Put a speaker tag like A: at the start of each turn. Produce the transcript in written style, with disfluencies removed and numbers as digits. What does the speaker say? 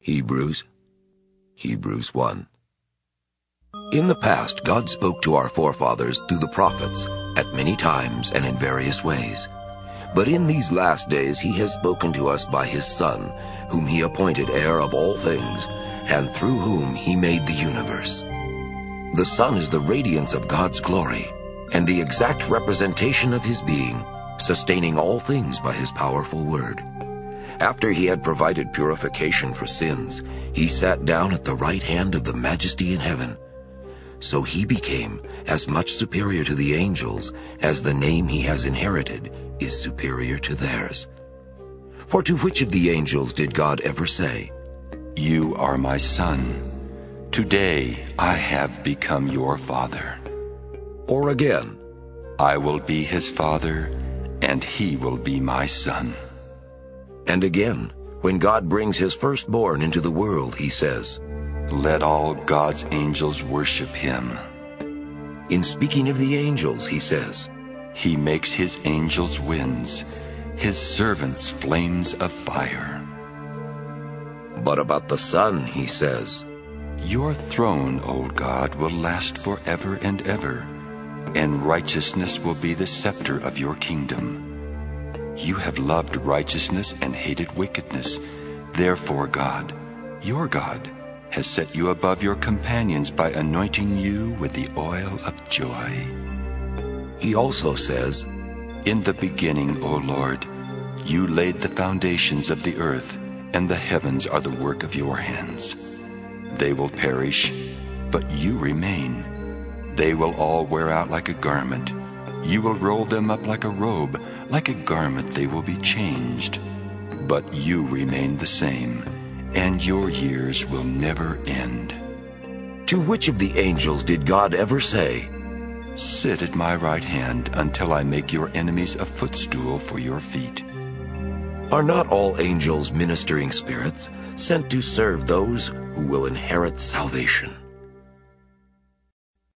A: Hebrews 1. In the past, God spoke to our forefathers through the prophets at many times and in various ways. But in these last days he has spoken to us by his Son, whom he appointed heir of all things, and through whom he made the universe. The Son is the radiance of God's glory, and the exact representation of his being, sustaining all things by his powerful word. After he had provided purification for sins, he sat down at the right hand of the Majesty in heaven. So he became as much superior to the angels as the name he has inherited is superior to theirs. For to which of the angels did God ever say,
B: "You are my son. Today I have become your father"?
A: Or again,
B: "I will be his father, and he will be my son"?
A: And again, when God brings his firstborn into the world, he says,
B: "Let all God's angels worship him."
A: In speaking of the angels, he says,
B: "He makes his angels winds, his servants flames of fire."
A: But about the Son, he says,
B: "Your throne, O God, will last forever and ever, and righteousness will be the scepter of your kingdom. You have loved righteousness and hated wickedness. Therefore God, your God, has set you above your companions by anointing you with the oil of joy."
A: He also says,
B: "In the beginning, O Lord, you laid the foundations of the earth, and the heavens are the work of your hands. They will perish, but you remain. They will all wear out like a garment. You will roll them up like a robe. Like a garment they will be changed. But you remain the same, and your years will never end."
A: To which of the angels did God ever say,
B: "Sit at my right hand until I make your enemies a footstool for your feet"?
A: Are not all angels ministering spirits sent to serve those who will inherit salvation?